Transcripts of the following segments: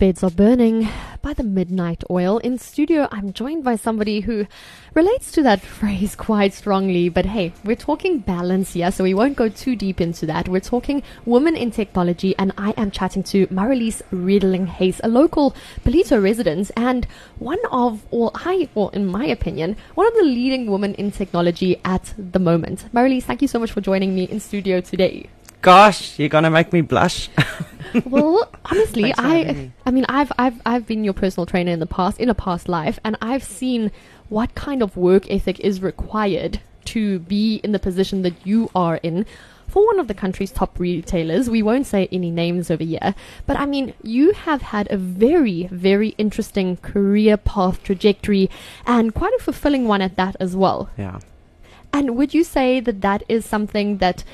beds are burning by the midnight oil. In studio, I'm joined by somebody who relates to that phrase quite strongly. But hey, we're talking balance here, so we won't go too deep into that. We're talking women in technology, and I am chatting to Marlies Riedling-Hayes, a local Ballito resident and one of, in my opinion, one of the leading women in technology at the moment. Marlies, thank you so much for joining me in studio today. Gosh, you're gonna make me blush. Well, honestly, I've been your personal trainer in a past life, and I've seen what kind of work ethic is required to be in the position that you are in for one of the country's top retailers. We won't say any names over here, but I mean, you have had a very, very interesting career path trajectory, and quite a fulfilling one at that as well. Yeah. And would you say that that is something that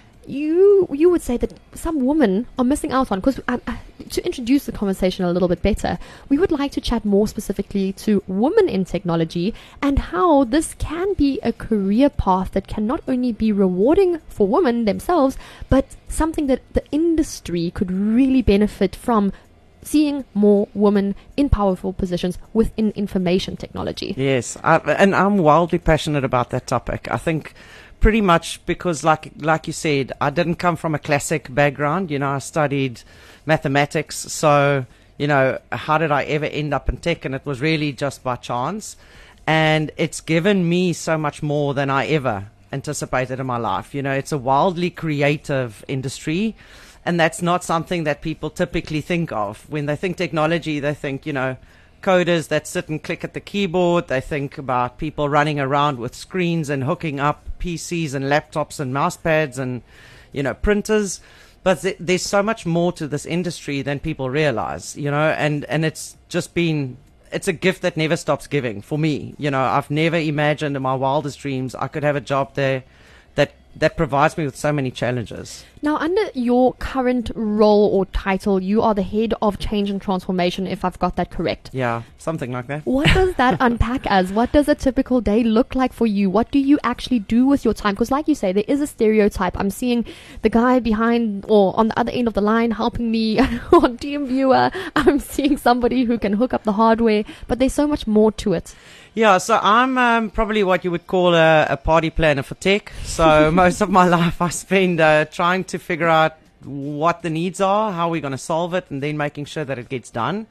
you would say that some women are missing out on? Because to introduce the conversation a little bit better, we would like to chat more specifically to women in technology and how this can be a career path that can not only be rewarding for women themselves, but something that the industry could really benefit from, seeing more women in powerful positions within information technology. Yes, and I'm wildly passionate about that topic. I think pretty much because, like you said, I didn't come from a classic background. You know, I studied mathematics, so, you know, how did I ever end up in tech? And it was really just by chance. And it's given me so much more than I ever anticipated in my life. You know, it's a wildly creative industry, and that's not something that people typically think of. When they think technology, they think, you know, coders that sit and click at the keyboard. They think about people running around with screens and hooking up PCs and laptops and mouse pads and, you know, printers. But there's so much more to this industry than people realize, you know, and it's just been, it's a gift that never stops giving for me. You know, I've never imagined in my wildest dreams I could have a job there that provides me with so many challenges. Now, under your current role or title, you are the head of change and transformation, if I've got that correct. Yeah, something like that. What does that unpack as? What does a typical day look like for you? What do you actually do with your time? Because like you say, there is a stereotype. I'm seeing the guy behind or on the other end of the line helping me on TeamViewer. I'm seeing somebody who can hook up the hardware, but there's so much more to it. Yeah, so I'm probably what you would call a party planner for tech. So most of my life I spend trying to figure out what the needs are, how we're going to solve it, and then making sure that it gets done.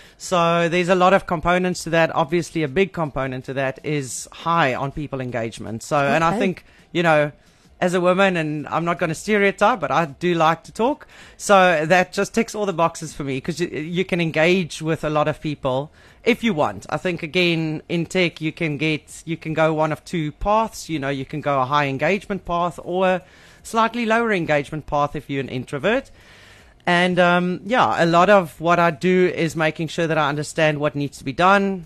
So there's a lot of components to that. Obviously, a big component to that is high on people engagement. So, and I think, you know, as a woman, and I'm not going to stereotype, but I do like to talk. So that just ticks all the boxes for me, because you can engage with a lot of people if you want. I think, again, in tech, you can go one of two paths. You know, you can go a high engagement path or a slightly lower engagement path if you're an introvert. And a lot of what I do is making sure that I understand what needs to be done,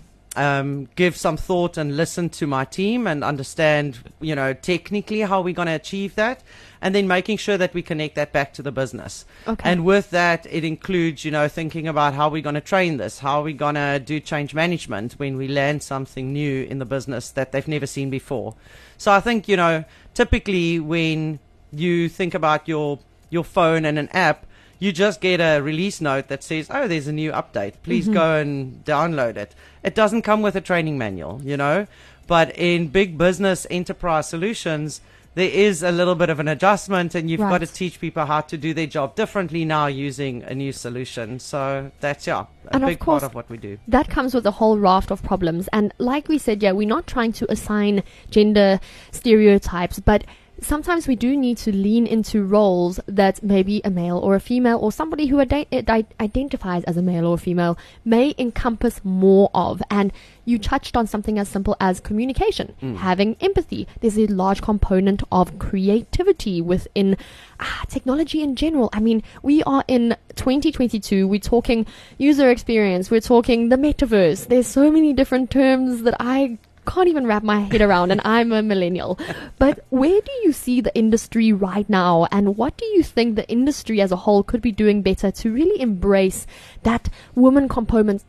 give some thought and listen to my team and understand, you know, technically how we're going to achieve that, and then making sure that we connect that back to the business. Okay. And with that, it includes, you know, thinking about how we're going to train this, how we're going to do change management when we land something new in the business that they've never seen before. So I think, you know, typically when you think about your phone and an app, you just get a release note that says, oh, there's a new update. Please go and download it. It doesn't come with a training manual, you know. But in big business enterprise solutions, there is a little bit of an adjustment, and you've got to teach people how to do their job differently now using a new solution. So that's, a big part of what we do. That comes with a whole raft of problems. And like we said, we're not trying to assign gender stereotypes, but sometimes we do need to lean into roles that maybe a male or a female or somebody who identifies as a male or female may encompass more of. And you touched on something as simple as communication, having empathy. There's a large component of creativity within technology in general. I mean, we are in 2022. We're talking user experience. We're talking the metaverse. There's so many different terms that I can't even wrap my head around, and I'm a millennial. But where do you see the industry right now, and what do you think the industry as a whole could be doing better to really embrace that woman component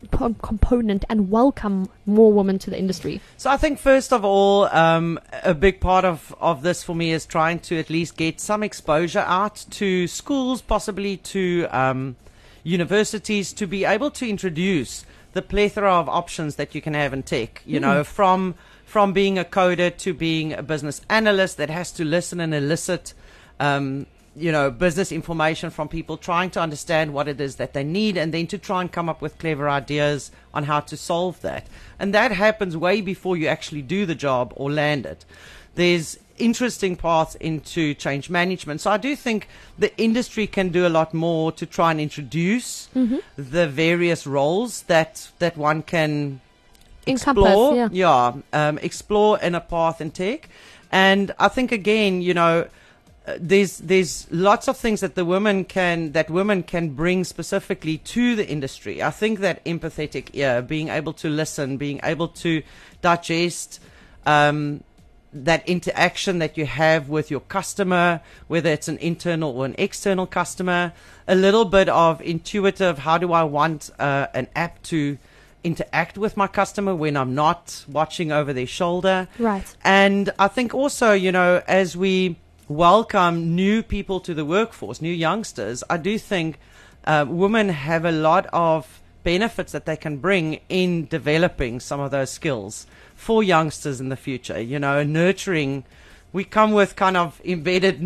and welcome more women to the industry? So I think, first of all, a big part of this for me is trying to at least get some exposure out to schools, possibly to universities to be able to introduce the plethora of options that you can have in tech, you know, from being a coder to being a business analyst that has to listen and elicit, you know, business information from people, trying to understand what it is that they need, and then to try and come up with clever ideas on how to solve that. And that happens way before you actually do the job or land it. There's interesting paths into change management. So I do think the industry can do a lot more to try and introduce the various roles that one can explore. Explore in a path in tech. And I think, again, you know, there's lots of things that women can bring specifically to the industry. I think that empathetic ear, being able to listen, being able to digest that interaction that you have with your customer, whether it's an internal or an external customer, a little bit of intuitive, how do I want an app to interact with my customer when I'm not watching over their shoulder. Right. And I think also, you know, as we welcome new people to the workforce, new youngsters, I do think women have a lot of benefits that they can bring in developing some of those skills for youngsters in the future. You know, nurturing, we come with kind of embedded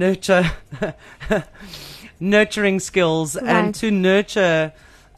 nurturing skills, Right. and to nurture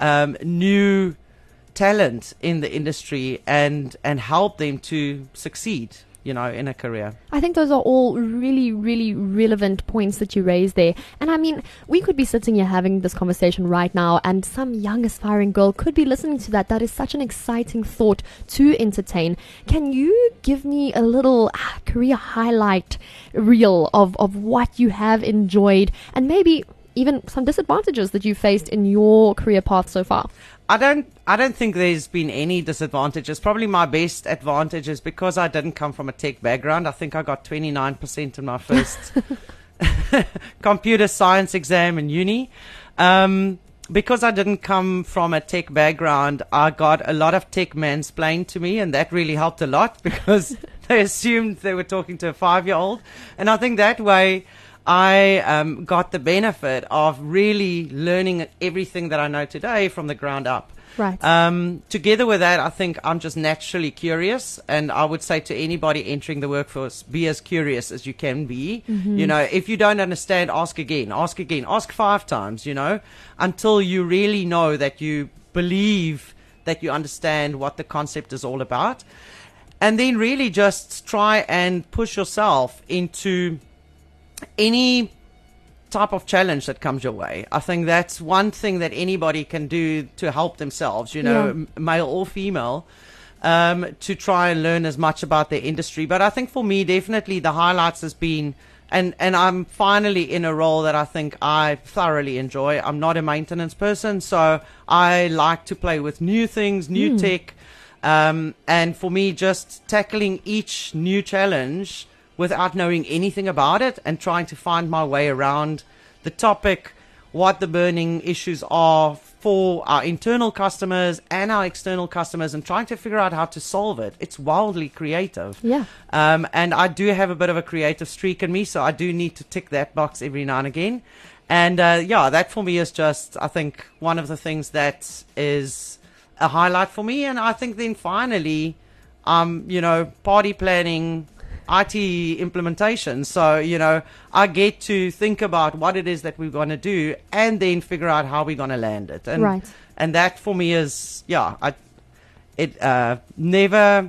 new talent in the industry and help them to succeed, you know, in a career. I think those are all really, really relevant points that you raised there. And I mean, we could be sitting here having this conversation right now, and some young aspiring girl could be listening to that. That is such an exciting thought to entertain. Can you give me a little career highlight reel of what you have enjoyed, and maybe even some disadvantages that you faced in your career path so far? I don't think there's been any disadvantages. Probably my best advantage is because I didn't come from a tech background. I think I got 29% in my first computer science exam in uni. Because I didn't come from a tech background, I got a lot of tech mansplained to me, and that really helped a lot because they assumed they were talking to a 5-year-old. And I think that way I got the benefit of really learning everything that I know today from the ground up. Right. Together with that, I think I'm just naturally curious, and I would say to anybody entering the workforce, be as curious as you can be. You know, if you don't understand, ask again, ask 5 times, you know, until you really know that you believe that you understand what the concept is all about. And then really just try and push yourself into any type of challenge that comes your way. I think that's one thing that anybody can do to help themselves, you know, male or female, to try and learn as much about their industry. But I think for me, definitely the highlights has been, and I'm finally in a role that I think I thoroughly enjoy. I'm not a maintenance person, so I like to play with new things, new tech. And for me, just tackling each new challenge without knowing anything about it and trying to find my way around the topic, what the burning issues are for our internal customers and our external customers, and trying to figure out how to solve it. It's wildly creative. Yeah. And I do have a bit of a creative streak in me, so I do need to tick that box every now and again. And that for me is just, I think, one of the things that is a highlight for me. And I think then finally, you know, party planning, IT implementation. So, you know, I get to think about what it is that we're going to do and then figure out how we're going to land it. And, Right. And that for me is, it never,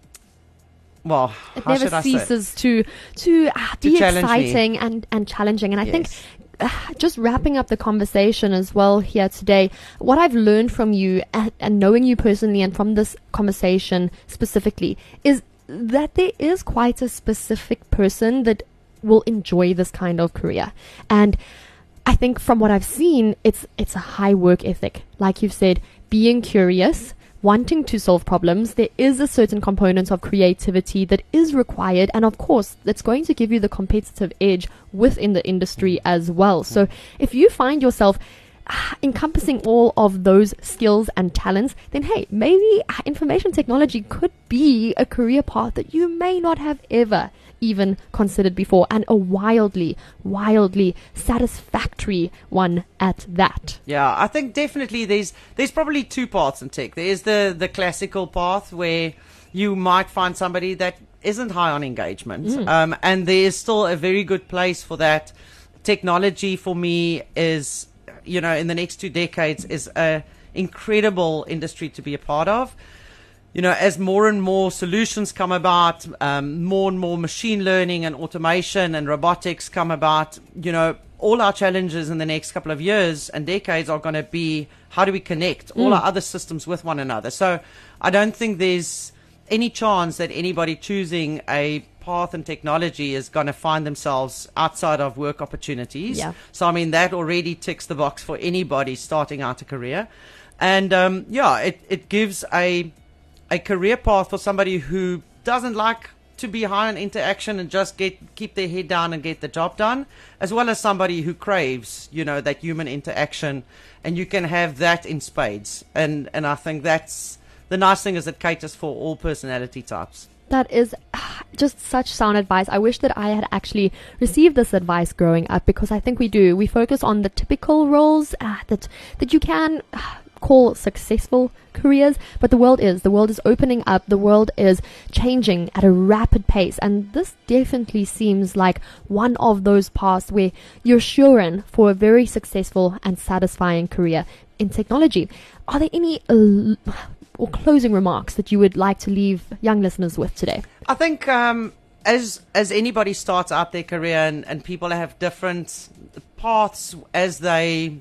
well, It how should never I say? ceases to be challenge me. exciting and challenging. And I think Yes. just wrapping up the conversation as well here today, what I've learned from you and knowing you personally and from this conversation specifically is that there is quite a specific person that will enjoy this kind of career. And I think from what I've seen, it's a high work ethic. Like you've said, being curious, wanting to solve problems. There is a certain component of creativity that is required. And of course, that's going to give you the competitive edge within the industry as well. So if you find yourself encompassing all of those skills and talents, then hey, maybe information technology could be a career path that you may not have ever even considered before, and a wildly satisfactory one at that. Yeah, I think definitely there's probably two paths in tech. There's the classical path where you might find somebody that isn't high on engagement, and there is still a very good place for that. Technology for me is, in the next 2 decades is a incredible industry to be a part of. As more and more solutions come about, more and more machine learning and automation and robotics come about, all our challenges in the next couple of years and decades are going to be, how do we connect all our other systems with one another? So I don't think there's any chance that anybody choosing a path in technology is going to find themselves outside of work opportunities. Yeah. So, I mean, that already ticks the box for anybody starting out a career. And, it gives a career path for somebody who doesn't like to be high on interaction and just keep their head down and get the job done, as well as somebody who craves, that human interaction, and you can have that in spades. And I think that's the nice thing, is it caters for all personality types. That is just such sound advice. I wish that I had actually received this advice growing up, because I think we do. We focus on the typical roles that you can call successful careers, but the world is opening up. The world is changing at a rapid pace, and this definitely seems like one of those paths where you're sure in for a very successful and satisfying career in technology. Are there any or closing remarks that you would like to leave young listeners with today? I think as anybody starts out their career, and people have different paths as they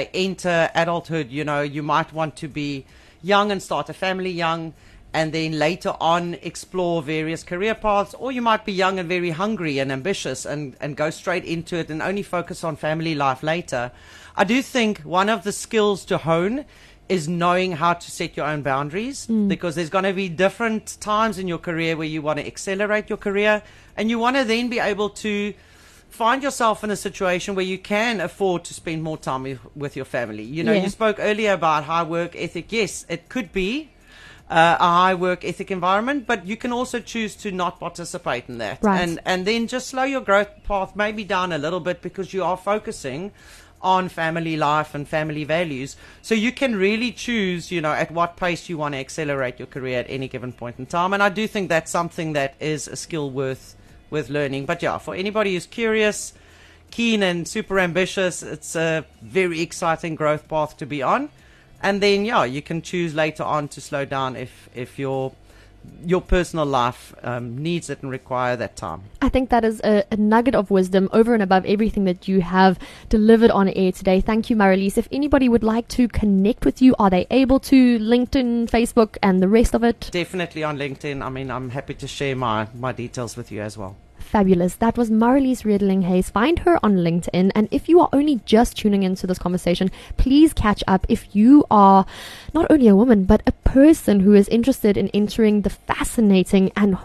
enter adulthood, you might want to be young and start a family young, and then later on explore various career paths, or you might be young and very hungry and ambitious and go straight into it and only focus on family life later. I do think one of the skills to hone is knowing how to set your own boundaries, because there's going to be different times in your career where you want to accelerate your career, and you want to then be able to find yourself in a situation where you can afford to spend more time with your family. You spoke earlier about high work ethic. Yes, it could be a high work ethic environment, but you can also choose to not participate in that. Right. And then just slow your growth path maybe down a little bit, because you are focusing on family life and family values. So you can really choose, at what pace you want to accelerate your career at any given point in time. And I do think that's something that is a skill worth learning. But yeah, for anybody who's curious, keen and super ambitious, it's a very exciting growth path to be on. And then, you can choose later on to slow down if your personal life needs it and require that time. I think that is a nugget of wisdom over and above everything that you have delivered on air today. Thank you, Marelise. If anybody would like to connect with you, are they able to? LinkedIn, Facebook, and the rest of it? Definitely on LinkedIn. I mean, I'm happy to share my details with you as well. Fabulous. That was Marelise Redeling-Hayes. Find her on LinkedIn. And if you are only just tuning into this conversation, please catch up if you are not only a woman, but a person who is interested in entering the fascinating and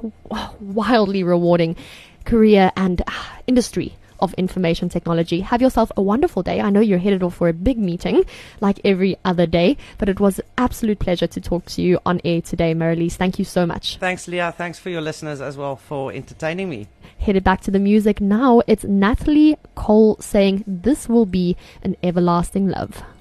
wildly rewarding career and industry of information technology. Have yourself a wonderful day. I know you're headed off for a big meeting like every other day, but it was an absolute pleasure to talk to you on air today, Marelise. Thank you so much. Thanks, Leah. Thanks for your listeners as well for entertaining me. Headed back to the music now. It's Natalie Cole saying, "This will be an everlasting love."